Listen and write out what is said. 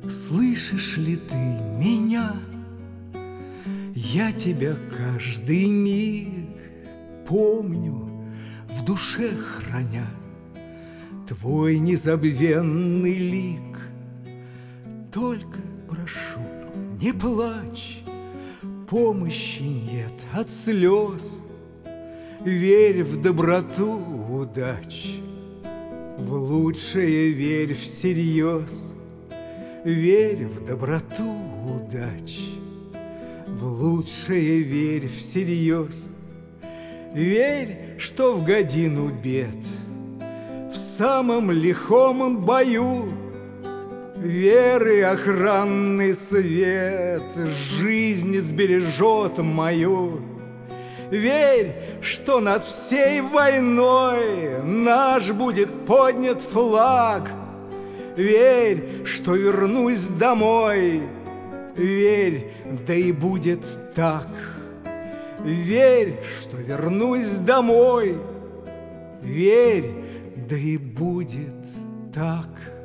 Слышишь ли ты меня? Я тебя каждый миг помню, в душе храня твой незабвенный лик. Только прошу, не плачь, помощи нет от слез. Верь в доброту удач, в лучшее верь всерьез. Верь в доброту удач, в лучшее верь всерьез. Верь, что в годину бед, в самом лихом бою, веры охранный свет жизнь сбережет мою. Верь, что над всей войной наш будет поднят флаг. Верь, что вернусь домой. Верь, да и будет так. Верь, что вернусь домой. Верь, да и будет так.